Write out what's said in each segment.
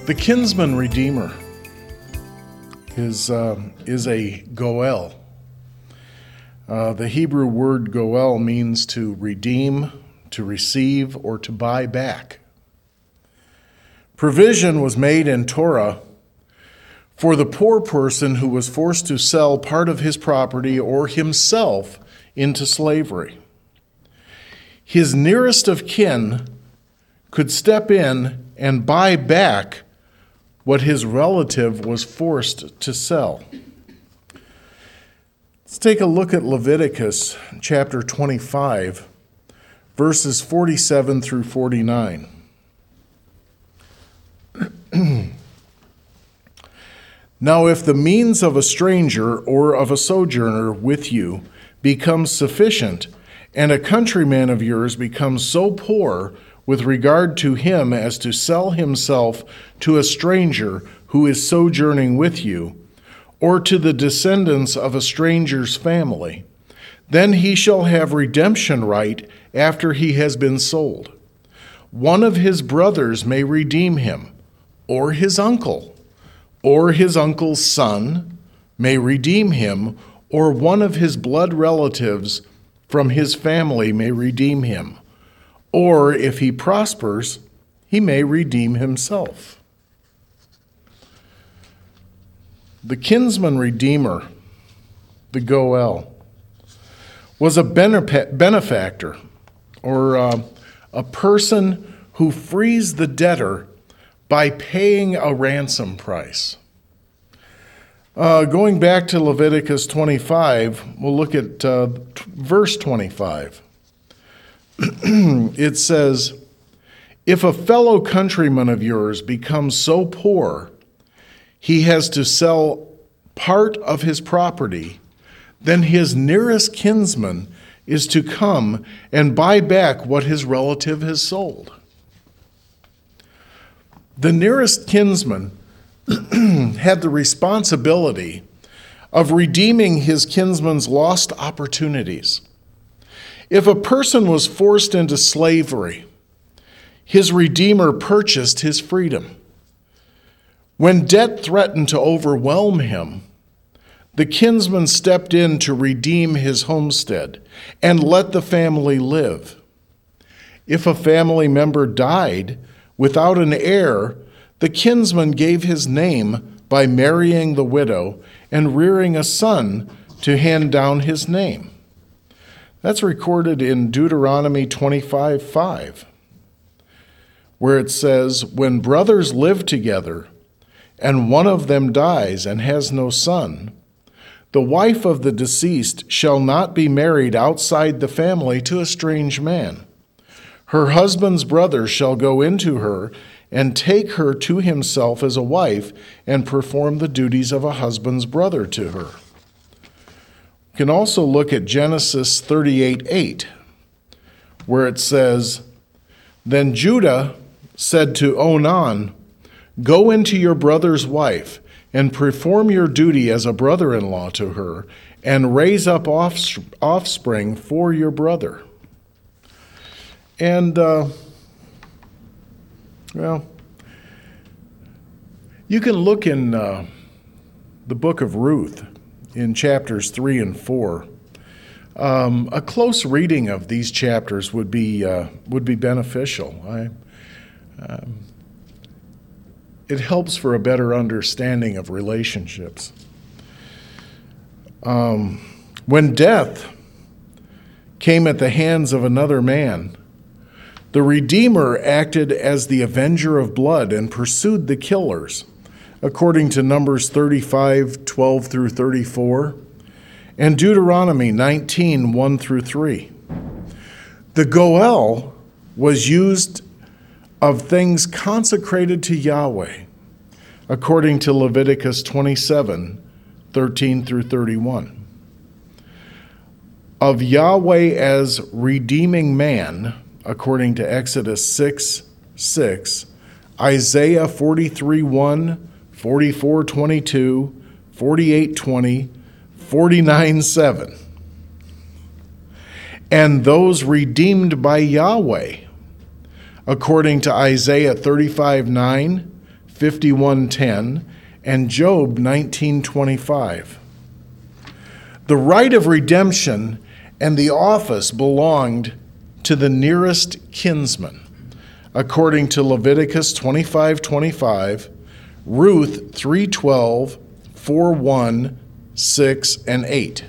The kinsman redeemer is a goel. The Hebrew word goel means to redeem, to receive, or to buy back. Provision was made in Torah for the poor person who was forced to sell part of his property or himself into slavery. His nearest of kin could step in and buy back what his relative was forced to sell. Let's take a look at Leviticus chapter 25, verses 47 through 49. Now, if the means of a stranger or of a sojourner with you becomes sufficient, and a countryman of yours becomes so poor with regard to him as to sell himself to a stranger who is sojourning with you, or to the descendants of a stranger's family, then he shall have redemption right after he has been sold. One of his brothers may redeem him, or his uncle, or his uncle's son may redeem him, or one of his blood relatives from his family may redeem him. Or if he prospers, he may redeem himself. The kinsman redeemer, the goel, was a benefactor, or a person who frees the debtor by paying a ransom price. Going back to Leviticus 25, we'll look at verse 25. It says, if a fellow countryman of yours becomes so poor he has to sell part of his property, then his nearest kinsman is to come and buy back what his relative has sold. The nearest kinsman had the responsibility of redeeming his kinsman's lost opportunities. If a person was forced into slavery, his redeemer purchased his freedom. When debt threatened to overwhelm him, the kinsman stepped in to redeem his homestead and let the family live. If a family member died without an heir, the kinsman gave his name by marrying the widow and rearing a son to hand down his name. That's recorded in Deuteronomy 25:5, where it says, when brothers live together and one of them dies and has no son, the wife of the deceased shall not be married outside the family to a strange man. Her husband's brother shall go into her and take her to himself as a wife and perform the duties of a husband's brother to her. You can also look at Genesis 38:8, where it says, then Judah said to Onan, go into your brother's wife and perform your duty as a brother-in-law to her and raise up offspring for your brother. And, you can look in the book of Ruth in chapters 3 and 4. A close reading of these chapters would be beneficial. It helps for a better understanding of relationships. When death came at the hands of another man, the Redeemer acted as the avenger of blood and pursued the killers, according to Numbers 35:12 through 34, and Deuteronomy 19:1 through 3. The goel was used of things consecrated to Yahweh, according to Leviticus 27:13 through 31. Of Yahweh as redeeming man, according to Exodus 6:6, Isaiah 43:1, 44:22, 48:20, 49:7. And those redeemed by Yahweh, according to Isaiah 35:9, 51:10, and Job 19:25. The right of redemption and the office belonged to the nearest kinsman, according to Leviticus 25:25, Ruth 3:12, 4:1, 6, and 8.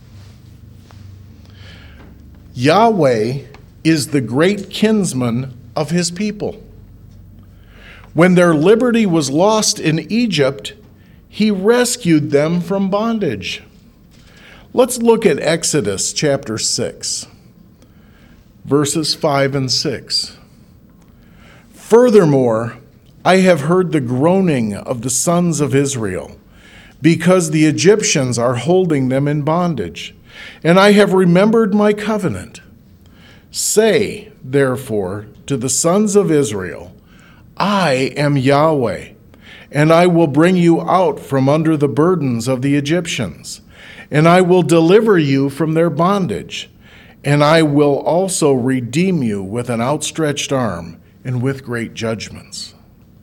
Yahweh is the great kinsman of his people. When their liberty was lost in Egypt, he rescued them from bondage. Let's look at Exodus chapter 6, verses 5 and 6. Furthermore, I have heard the groaning of the sons of Israel, because the Egyptians are holding them in bondage, and I have remembered my covenant. Say, therefore, to the sons of Israel, I am Yahweh, and I will bring you out from under the burdens of the Egyptians, and I will deliver you from their bondage, and I will also redeem you with an outstretched arm and with great judgments.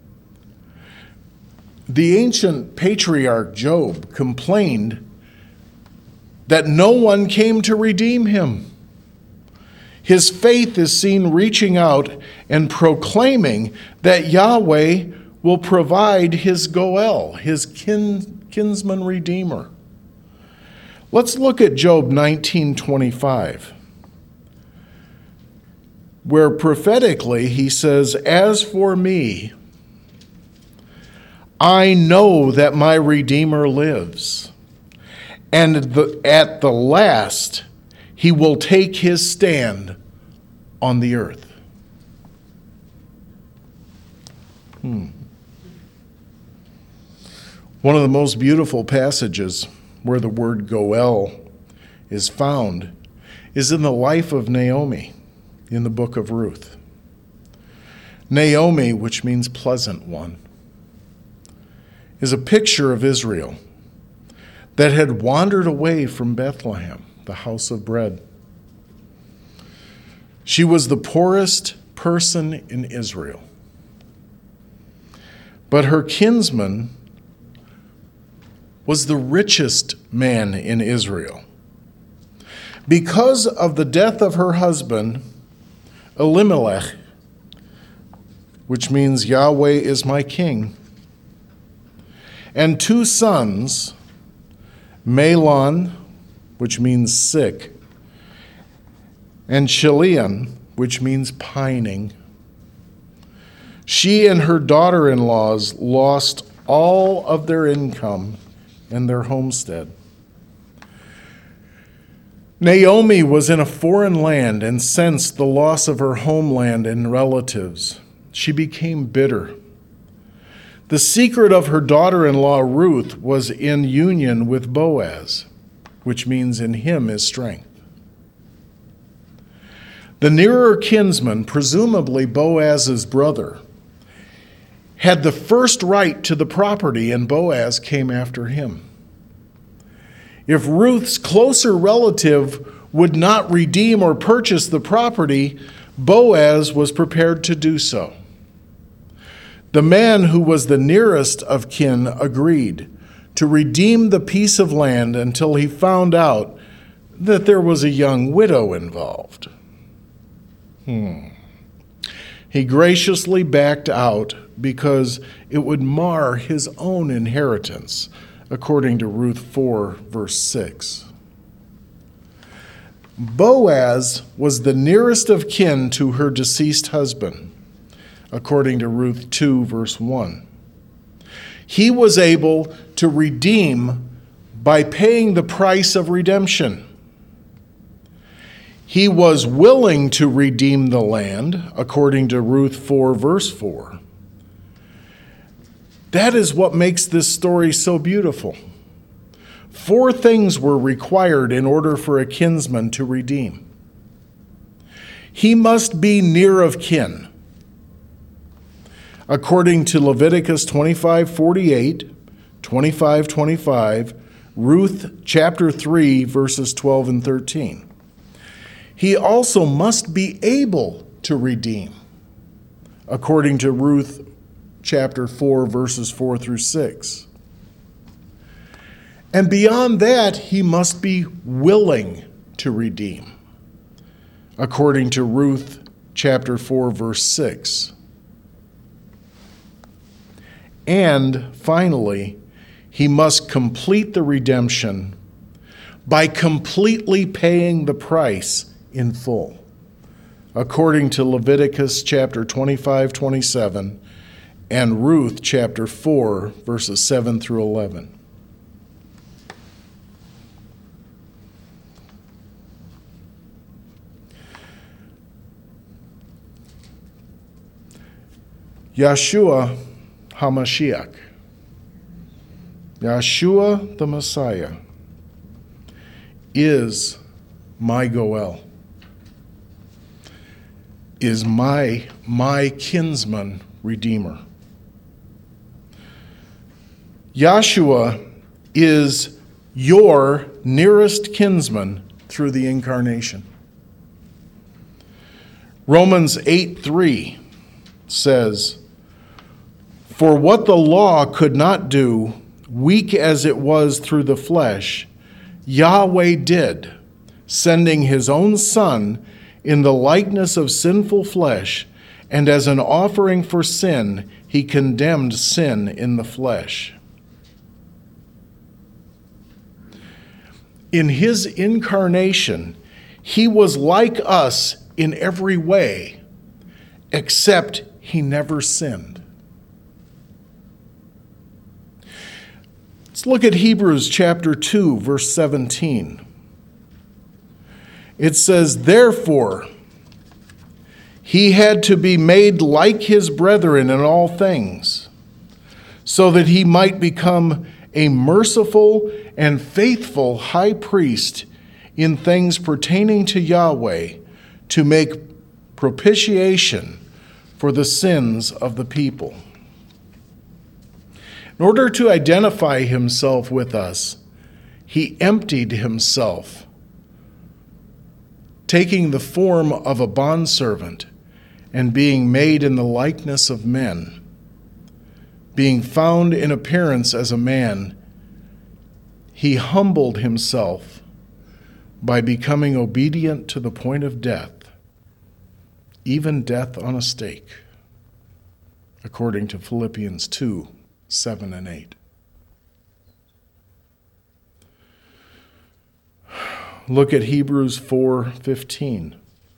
The ancient patriarch Job complained that no one came to redeem him. His faith is seen reaching out and proclaiming that Yahweh will provide his Goel, his kinsman redeemer. Let's look at Job 19:25, where prophetically he says, "As for me, I know that my Redeemer lives, and at the last he will take his stand on the earth." One of the most beautiful passages where the word Goel is found is in the life of Naomi in the book of Ruth. Naomi, which means pleasant one, is a picture of Israel that had wandered away from Bethlehem, the house of bread. She was the poorest person in Israel. But her kinsman was the richest man in Israel. Because of the death of her husband, Elimelech, which means Yahweh is my king, and two sons, Mahlon, which means sick, and Chilion, which means pining, she and her daughter-in-laws lost all of their income and their homestead. Naomi was in a foreign land and sensed the loss of her homeland and relatives. She became bitter. The secret of her daughter-in-law Ruth was in union with Boaz, which means in him is strength. The nearer kinsman, presumably Boaz's brother, had the first right to the property, and Boaz came after him. If Ruth's closer relative would not redeem or purchase the property, Boaz was prepared to do so. The man who was the nearest of kin agreed to redeem the piece of land until he found out that there was a young widow involved. He graciously backed out because it would mar his own inheritance, according to Ruth 4, verse 6. Boaz was the nearest of kin to her deceased husband, according to Ruth 2, verse 1. He was able to redeem by paying the price of redemption. He was willing to redeem the land, according to Ruth 4, verse 4. That is what makes this story so beautiful. 4 things were required in order for a kinsman to redeem. He must be near of kin, according to Leviticus 25:48, 25:25, Ruth chapter 3, verses 12 and 13. He also must be able to redeem, according to Ruth chapter 4, verses 4 through 6. And beyond that, he must be willing to redeem, according to Ruth chapter 4, verse 6. And finally, he must complete the redemption by completely paying the price in full, according to Leviticus chapter 25, 27, and Ruth chapter 4, verses 7 through 11. Yeshua HaMashiach, Yeshua the Messiah, is my Goel, is my kinsman redeemer. Yeshua is your nearest kinsman through the incarnation. Romans 8:3 says, "For what the law could not do, weak as it was through the flesh, Yahweh did, sending his own Son in the likeness of sinful flesh, and as an offering for sin, he condemned sin in the flesh." In his incarnation, he was like us in every way, except he never sinned. Let's look at Hebrews chapter 2, verse 17. It says, "Therefore, he had to be made like his brethren in all things, so that he might become a merciful and faithful high priest in things pertaining to Yahweh, to make propitiation for the sins of the people." In order to identify himself with us, he emptied himself, taking the form of a bondservant and being made in the likeness of men. Being found in appearance as a man, he humbled himself by becoming obedient to the point of death, even death on a stake, according to Philippians 2, 7 and 8. Look at Hebrews 4:15.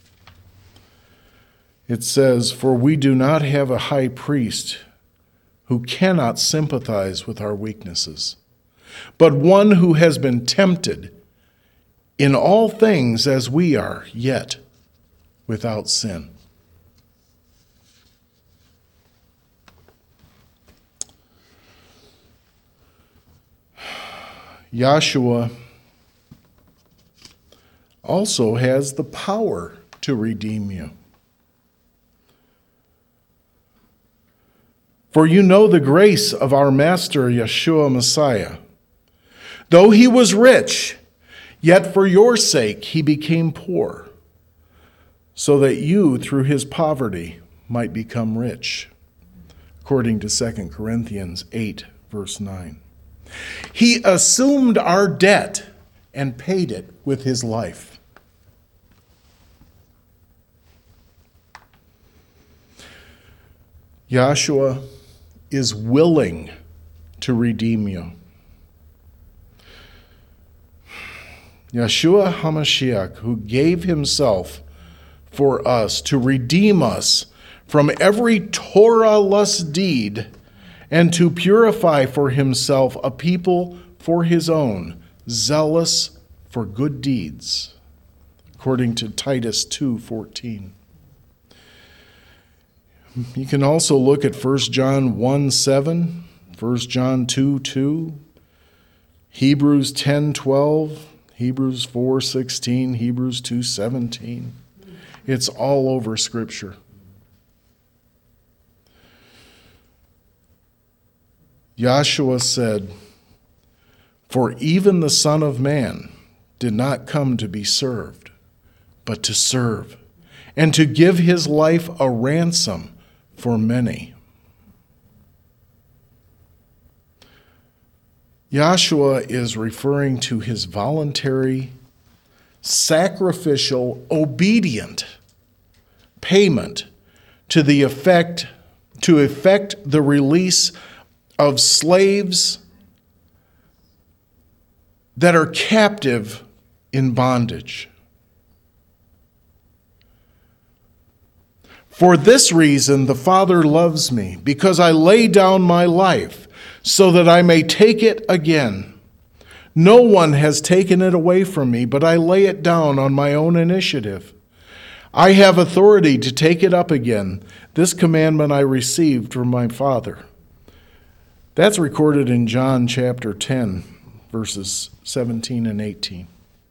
It says, "For we do not have a high priest who cannot sympathize with our weaknesses, but one who has been tempted in all things as we are, yet without sin." Yahshua also has the power to redeem you. "For you know the grace of our Master Yeshua Messiah. Though he was rich, yet for your sake he became poor, so that you through his poverty might become rich," according to 2 Corinthians 8, verse 9. He assumed our debt and paid it with his life. Yahshua is willing to redeem you. Yeshua HaMashiach, who gave himself for us to redeem us from every Torah-less deed and to purify for himself a people for his own, zealous for good deeds, according to Titus 2:14. You can also look at 1 John 1:7, 1 John 2:2, Hebrews 10:12, Hebrews 4:16, Hebrews 2:17. It's all over Scripture. Yahshua said, "For even the Son of Man did not come to be served, but to serve, and to give his life a ransom for many." Joshua is referring to his voluntary, sacrificial, obedient payment to effect the release of slaves that are captive in bondage. For this reason, the Father loves me, because I lay down my life so that I may take it again. No one has taken it away from me, but I lay it down on my own initiative. I have authority to take it up again. This commandment I received from my Father. That's recorded in John chapter 10, verses 17 and 18.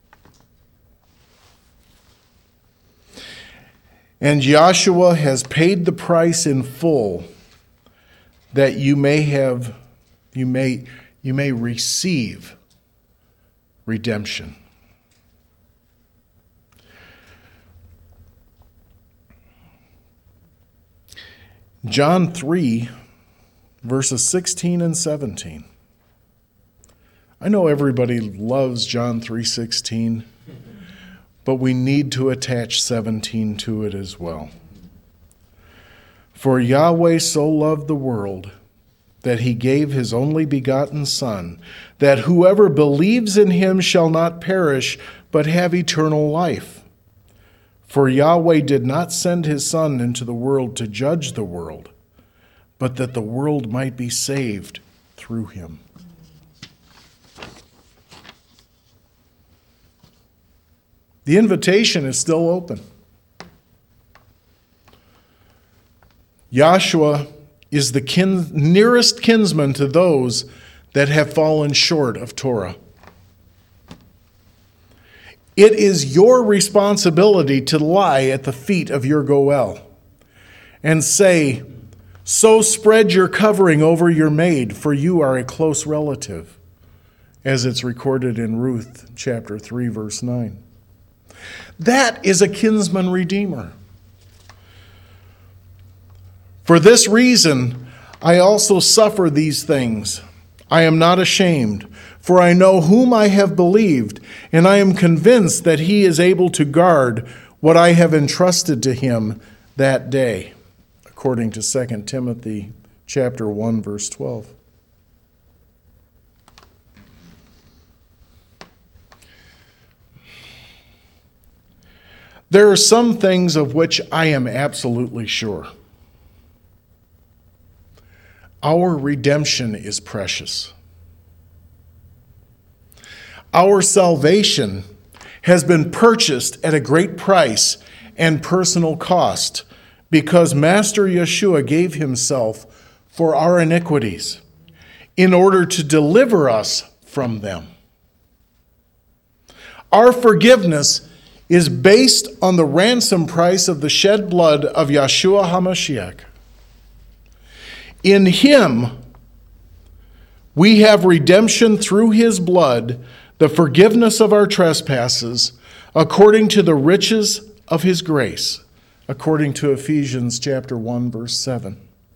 And Joshua has paid the price in full that you may receive redemption. John 3, verses 16 and 17. I know everybody loves John 3:16, but we need to attach 17 to it as well. For Yahweh so loved the world that he gave his only begotten Son, that whoever believes in him shall not perish, but have eternal life. For Yahweh did not send his Son into the world to judge the world, but that the world might be saved through him. The invitation is still open. Joshua is the nearest kinsman to those that have fallen short of Torah. It is your responsibility to lie at the feet of your Goel and say, "So spread your covering over your maid, for you are a close relative," as it's recorded in Ruth chapter 3, verse 9. That is a kinsman redeemer. For this reason, I also suffer these things. I am not ashamed, for I know whom I have believed, and I am convinced that he is able to guard what I have entrusted to him that day, according to 2 Timothy chapter 1, verse 12. There are some things of which I am absolutely sure. Our redemption is precious. Our salvation has been purchased at a great price and personal cost because Master Yeshua gave himself for our iniquities in order to deliver us from them. Our forgiveness is based on the ransom price of the shed blood of Yeshua HaMashiach. In him, we have redemption through his blood, the forgiveness of our trespasses, according to the riches of his grace, according to Ephesians chapter 1, verse 7.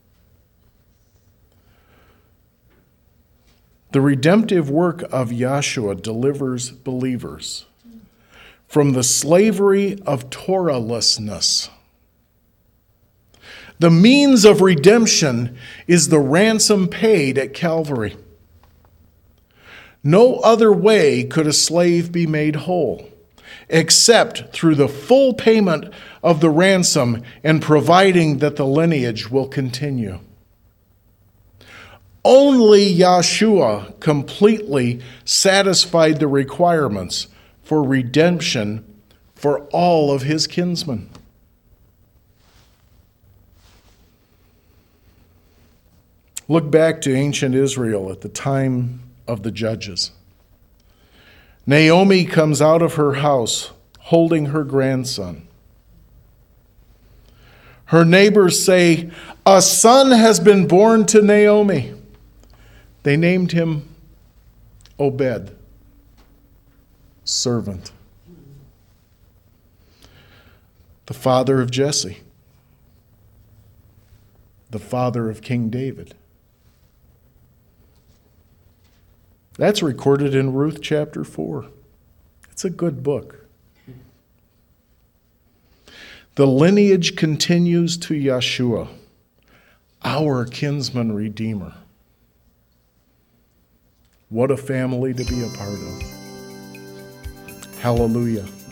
The redemptive work of Yeshua delivers believers from the slavery of Torahlessness. The means of redemption is the ransom paid at Calvary. No other way could a slave be made whole, except through the full payment of the ransom and providing that the lineage will continue. Only Yeshua completely satisfied the requirements for redemption for all of his kinsmen. Look back to ancient Israel at the time of the judges. Naomi comes out of her house holding her grandson. Her neighbors say, "A son has been born to Naomi." They named him Obed, servant. The father of Jesse, the father of King David. That's recorded in Ruth chapter 4. It's a good book. The lineage continues to Yeshua, our kinsman redeemer. What a family to be a part of. Hallelujah.